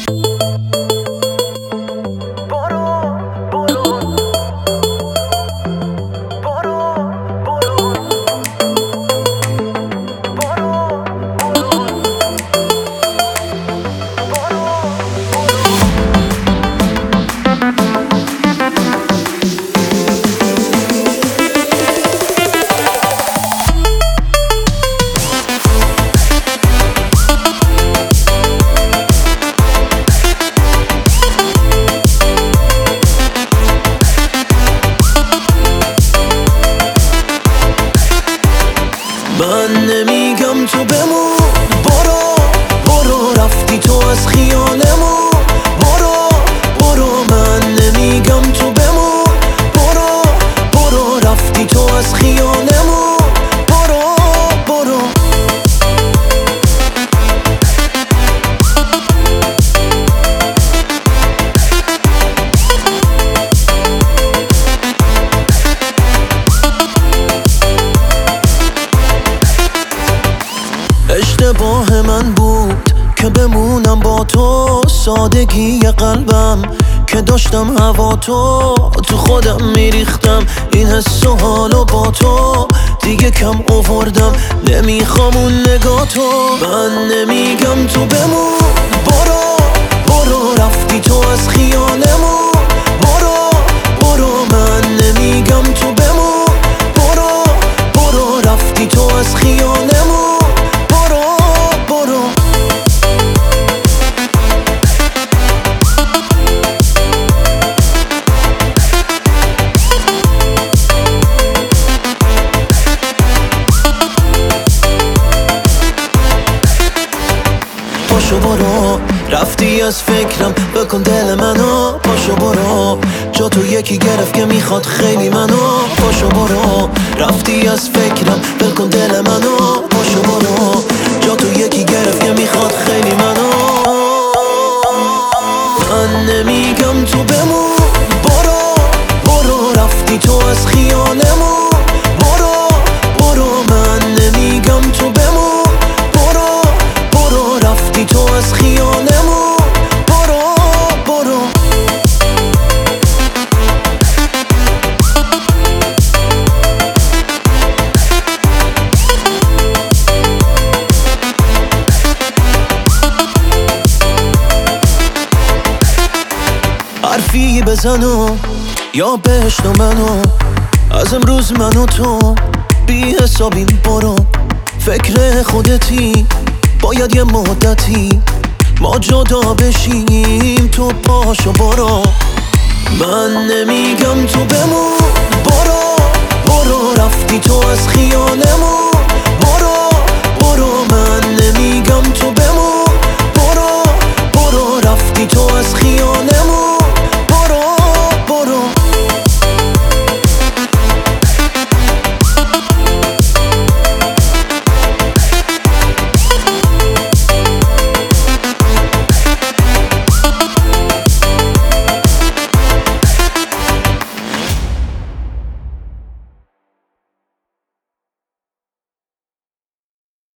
من نمیگم تو بمون، برو برو، رفتی تو از خیالمون، برو برو. من نمیگم تو بمون، برو برو، رفتی تو از خیالمون، برو برو. اشتباه من بود که بمونم با تو، سادگی قلبم که داشتم هوا تو خودم میریختم، این حس و حالو با تو دیگه کم آوردم، نمیخوام اون نگاه تو. من نمیگم تو بمون، برو برو، رفتی تو از خیالمون، برو برو. من نمیگم تو بمون، برو برو، رفتی تو از خیالمون، پاشو برو، رفتی از فکرم، بکن دل منو، پاشو برو، جا تو یکی گرفت که میخواد خیلی منو، پاشو برو، رفتی از فکرم، بکن دل منو، پاشو برو، جا تو یکی گرفت که میخواد خیلی منو. من نمیگم تو بمون، برو برو، رفتی تو از خیالمون، برو برو. من نمیگم تو بمون، برو برو، رفتی تو از خیالمون، برو برو. حرفی بزنو یا بهشت و منو، از امروز من و تو بی حسابیم، برو فکر خودتی، باید یه مدتی ما جدا بشیم، تو پاشو برو. من نمیگم تو بمون، برو برو، رفتی تو از خیالمون،